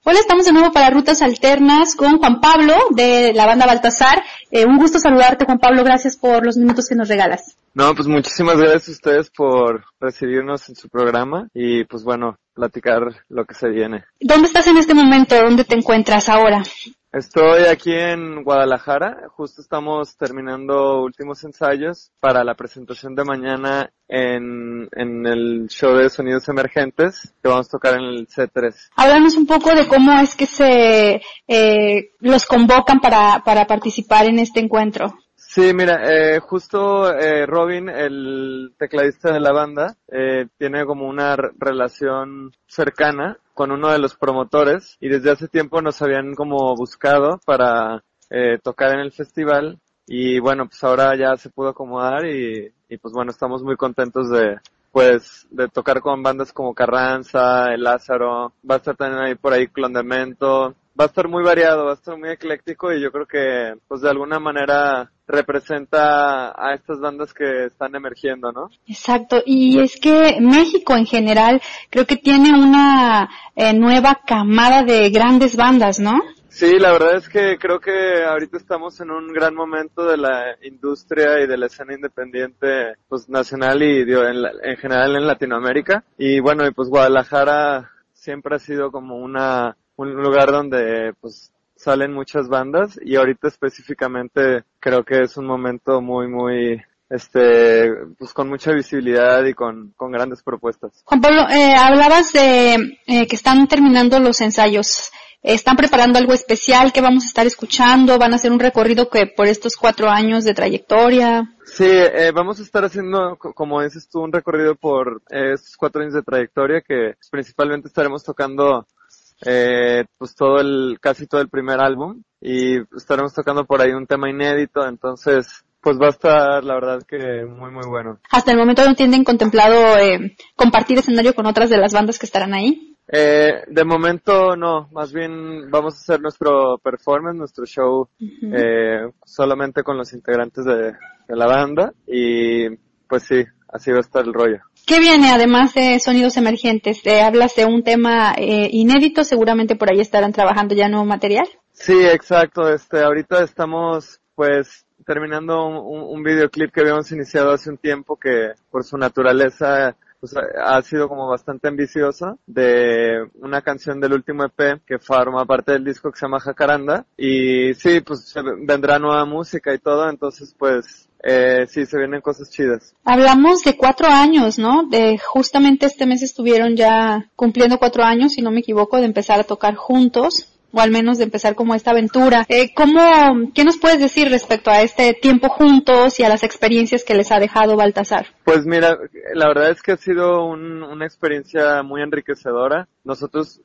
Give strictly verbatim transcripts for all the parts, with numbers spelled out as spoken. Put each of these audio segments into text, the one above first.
Hola, estamos de nuevo para Rutas Alternas con Juan Pablo de la banda Baltasar. Eh, un gusto saludarte, Juan Pablo, gracias por los minutos que nos regalas. No, pues muchísimas gracias a ustedes por recibirnos en su programa y pues bueno, platicar lo que se viene. ¿Dónde estás en este momento? ¿Dónde te encuentras ahora? Estoy aquí en Guadalajara, justo estamos terminando últimos ensayos para la presentación de mañana en, en el show de Sonidos Emergentes que vamos a tocar en el C tres. Háblanos un poco de cómo es que se eh, los convocan para, para participar en este encuentro. Sí, mira, eh, justo eh, Robin, el tecladista de la banda, eh, tiene como una r- relación cercana con uno de los promotores y desde hace tiempo nos habían como buscado para eh, tocar en el festival y bueno, pues ahora ya se pudo acomodar y, y pues bueno, estamos muy contentos de pues de tocar con bandas como Carranza, El Lázaro, va a estar también ahí por ahí Clondemento. Va a estar muy variado, va a estar muy ecléctico y yo creo que, pues de alguna manera representa a estas bandas que están emergiendo, ¿no? Exacto, y es que México en general creo que tiene una eh, nueva camada de grandes bandas, ¿no? Sí, la verdad es que creo que ahorita estamos en un gran momento de la industria y de la escena independiente, pues nacional y digo, en, la, en general en Latinoamérica. Y bueno, y pues Guadalajara siempre ha sido como una un lugar donde pues salen muchas bandas y ahorita específicamente creo que es un momento muy muy este pues con mucha visibilidad y con con grandes propuestas. Juan Pablo, eh, hablabas de eh, que están terminando los ensayos. ¿Están preparando algo especial que vamos a estar escuchando? ¿Van a hacer un recorrido que por estos cuatro años de trayectoria? Sí, eh, vamos a estar haciendo, como dices tú, un recorrido por eh, estos cuatro años de trayectoria que principalmente estaremos tocando eh, pues todo el, casi todo el primer álbum y estaremos tocando por ahí un tema inédito, entonces pues va a estar la verdad que muy muy bueno. ¿Hasta el momento no tienen contemplado eh, compartir escenario con otras de las bandas que estarán ahí? Eh, de momento no, más bien vamos a hacer nuestro performance, nuestro show uh-huh. eh, solamente con los integrantes de, de la banda y pues sí, así va a estar el rollo. ¿Qué viene además de Sonidos Emergentes? ¿Te hablas de un tema eh, inédito? Seguramente por ahí estarán trabajando ya nuevo material. Sí, exacto. Este, ahorita estamos pues terminando un, un, un videoclip que habíamos iniciado hace un tiempo que por su naturaleza pues ha sido como bastante ambiciosa, de una canción del último E P que forma parte del disco que se llama Jacaranda y sí, pues vendrá nueva música y todo, entonces pues eh, sí, se vienen cosas chidas. Hablamos de cuatro años, ¿no? De justamente este mes estuvieron ya cumpliendo cuatro años, si no me equivoco, de empezar a tocar juntos. O al menos de empezar como esta aventura. Eh, ¿cómo, qué nos puedes decir respecto a este tiempo juntos y a las experiencias que les ha dejado Baltasar? Pues mira, la verdad es que ha sido un, una experiencia muy enriquecedora. Nosotros,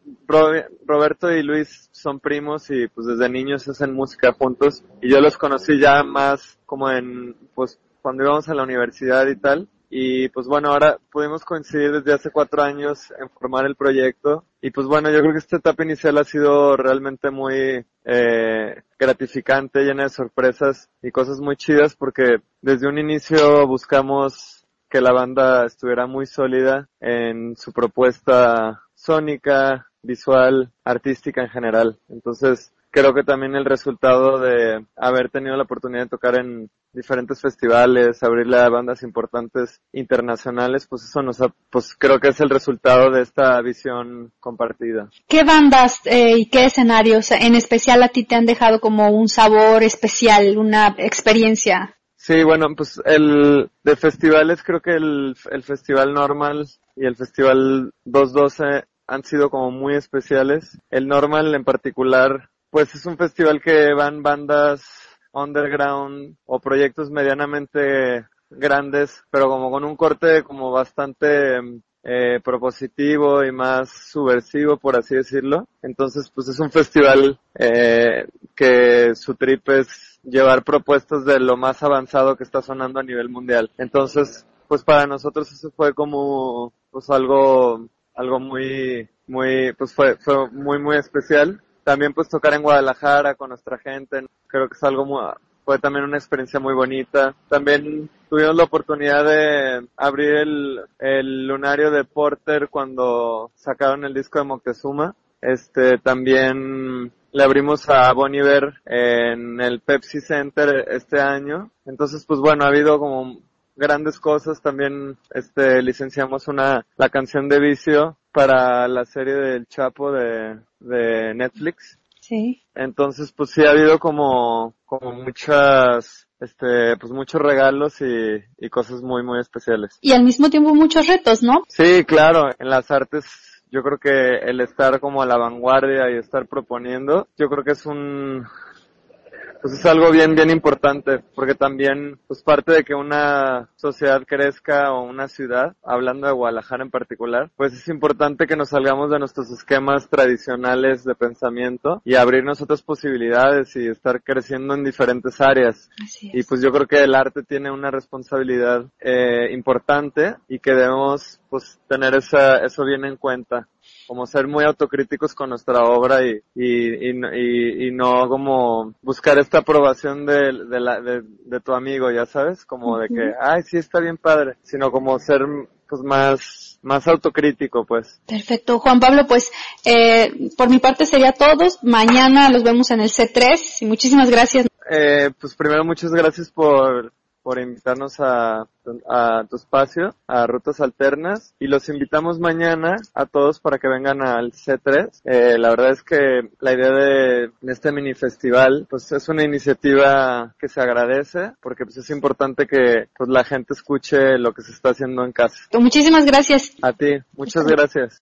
Roberto y Luis son primos y pues desde niños hacen música juntos y yo los conocí ya más como en, pues cuando íbamos a la universidad y tal. Y pues bueno, ahora pudimos coincidir desde hace cuatro años en formar el proyecto. Y pues bueno, yo creo que esta etapa inicial ha sido realmente muy eh, gratificante, llena de sorpresas y cosas muy chidas porque desde un inicio buscamos que la banda estuviera muy sólida en su propuesta sónica, visual, artística en general. Entonces, creo que también el resultado de haber tenido la oportunidad de tocar en diferentes festivales, abrirle a bandas importantes internacionales, pues eso nos ha, pues creo que es el resultado de esta visión compartida. ¿Qué bandas eh, y qué escenarios en especial a ti te han dejado como un sabor especial, una experiencia? Sí, bueno, pues el de festivales creo que el, el Festival Normal y el Festival doscientos doce han sido como muy especiales. El Normal en particular, pues es un festival que van bandas underground o proyectos medianamente grandes, pero como con un corte como bastante eh, propositivo y más subversivo, por así decirlo. Entonces, pues es un festival eh, que su trip es llevar propuestas de lo más avanzado que está sonando a nivel mundial. Entonces, pues para nosotros eso fue como pues algo algo muy muy pues fue fue muy muy especial. También pues tocar en Guadalajara con nuestra gente, creo que es algo muy, fue también una experiencia muy bonita. También tuvimos la oportunidad de abrir el, el lunario de Porter cuando sacaron el disco de Moctezuma Este, también le abrimos a Bon Iver en el Pepsi Center este año. Entonces, pues bueno, ha habido como grandes cosas. También, este, licenciamos una, la canción de Vicio para la serie del Chapo de, de Netflix. Sí. Entonces, pues sí ha habido como, como muchas, este, pues muchos regalos y, y cosas muy, muy especiales. Y al mismo tiempo muchos retos, ¿no? Sí, claro, en las artes yo creo que el estar como a la vanguardia y estar proponiendo, yo creo que es un, pues es algo bien, bien importante, porque también, pues parte de que una sociedad crezca o una ciudad, hablando de Guadalajara en particular, pues es importante que nos salgamos de nuestros esquemas tradicionales de pensamiento y abrirnos otras posibilidades y estar creciendo en diferentes áreas. Así es. Y pues yo creo que el arte tiene una responsabilidad eh, importante y que debemos pues tener esa, eso bien en cuenta, como ser muy autocríticos con nuestra obra y, y, y, y, y no como buscar esta aprobación de, de, la, de, de tu amigo, ya sabes, como uh-huh. de que, ay, sí está bien padre, sino como ser pues más, más autocrítico, pues. Perfecto, Juan Pablo, pues eh, por mi parte sería todos. Mañana los vemos en el C tres y muchísimas gracias. Eh, pues primero muchas gracias por por invitarnos a, a tu espacio, a Rutas Alternas, y los invitamos mañana a todos para que vengan al C tres. Eh, la verdad es que la idea de, de este mini festival, pues es una iniciativa que se agradece, porque pues es importante que pues la gente escuche lo que se está haciendo en casa. Muchísimas gracias. A ti, muchas gracias.